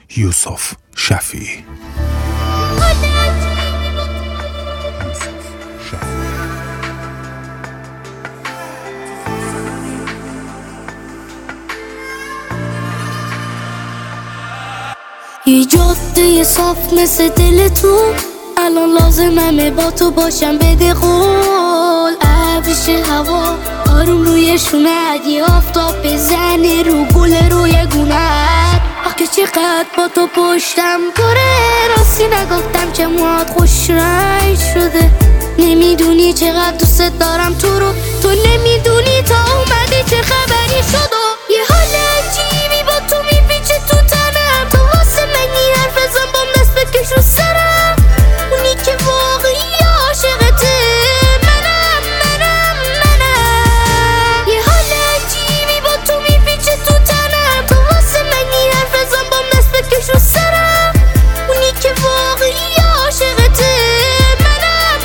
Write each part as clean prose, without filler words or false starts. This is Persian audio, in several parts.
یوسف شفیعی. یه جاده صاف مثل دل تو، الان لازممه با تو باشم، بده قول. عبش هوا آروم روی شونت، یه آفتاب بزنه رو گل روی گونت. آخه چقدر با تو پشتم پره، راستی نگفتم که موهات خوش رنگ شده. نمیدونی چقدر دوست دارم تو رو، تو نمیدونی تا اومدی چه خبری شد. و یه حال عجیبی با تو میپیچه تو تنم، تو واسه من این حرف ازم بام دست بکش رو سرم. اونی که واقعی عاشقته منم. یه حال عجیبی با تو میپیچه تو تنم، تو واسه من این حرف ازم بام دست بکش رو سرم. اونی که واقعی عاشقته منم.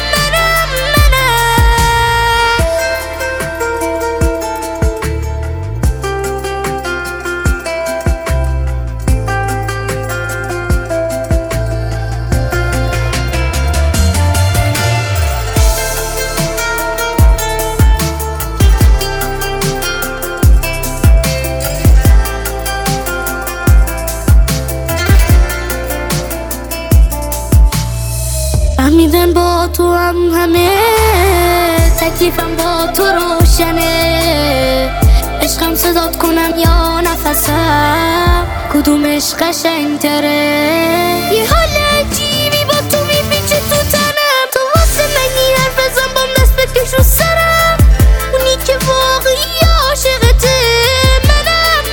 فهمیدم با تو همه تکلیفم با تو روشنه. عشقم صدات کنم یا نفسم، کدومش قشنگتره. یه حال عجیبی با تو میپیچه تو تنم، تو واسه من این حرف ازم بام دست بکش رو سرم. اونی که واقعی عاشقته منم.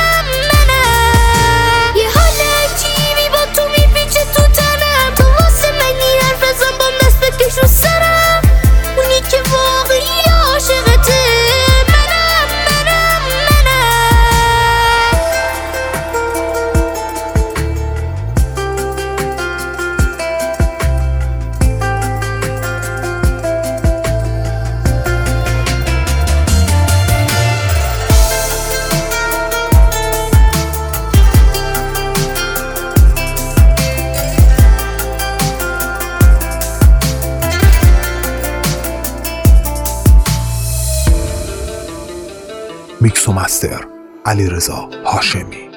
یه حال عجیبی با تو میپیچه تو تنم، تو واسه من این حرف ازم بام دست بکش رو سرم. اونی که واقعی عاشقته منم. میکس و مستر علیرضا هاشمی.